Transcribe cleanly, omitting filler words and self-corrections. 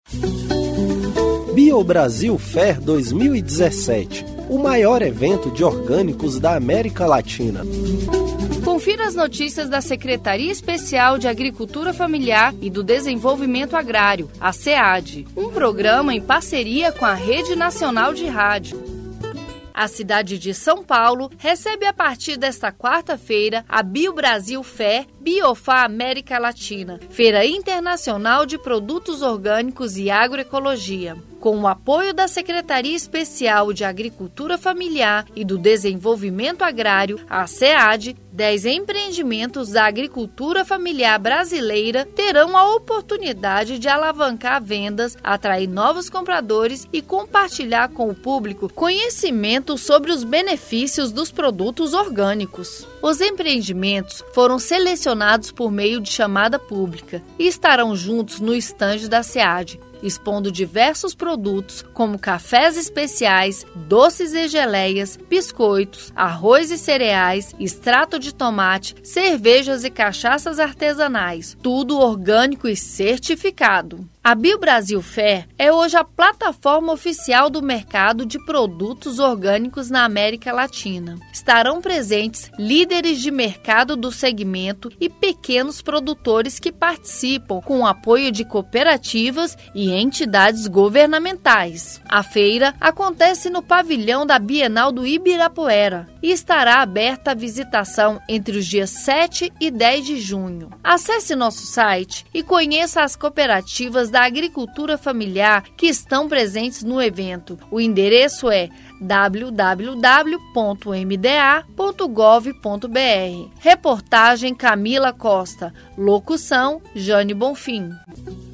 BioBrasil Fair 2017, o maior evento de orgânicos da América Latina. Confira as notícias da Secretaria Especial de Agricultura Familiar e do Desenvolvimento Agrário, a SEAD, um programa em parceria com a Rede Nacional de Rádio. A cidade de São Paulo recebe a partir desta quarta-feira a BioBrasil Fair Biofá América Latina, Feira Internacional de Produtos Orgânicos e Agroecologia. Com o apoio da Secretaria Especial de Agricultura Familiar e do Desenvolvimento Agrário, a SEAD, 10 empreendimentos da agricultura familiar brasileira terão a oportunidade de alavancar vendas, atrair novos compradores e compartilhar com o público conhecimento sobre os benefícios dos produtos orgânicos. Os empreendimentos foram selecionados por meio de chamada pública e estarão juntos no estande da SEAD, expondo diversos produtos como cafés especiais, doces e geleias, biscoitos, arroz e cereais, extrato de tomate, cervejas e cachaças artesanais, tudo orgânico e certificado. A BioBrasil Fair é hoje a plataforma oficial do mercado de produtos orgânicos na América Latina. Estarão presentes líderes de mercado do segmento e pequenos produtores que participam com o apoio de cooperativas e entidades governamentais. A feira acontece no pavilhão da Bienal do Ibirapuera e estará aberta à visitação entre os dias 7 e 10 de junho. Acesse nosso site e conheça as cooperativas da agricultura familiar que estão presentes no evento. O endereço é www.mda.gov.br. Reportagem Camila Costa. Locução Jane Bonfim.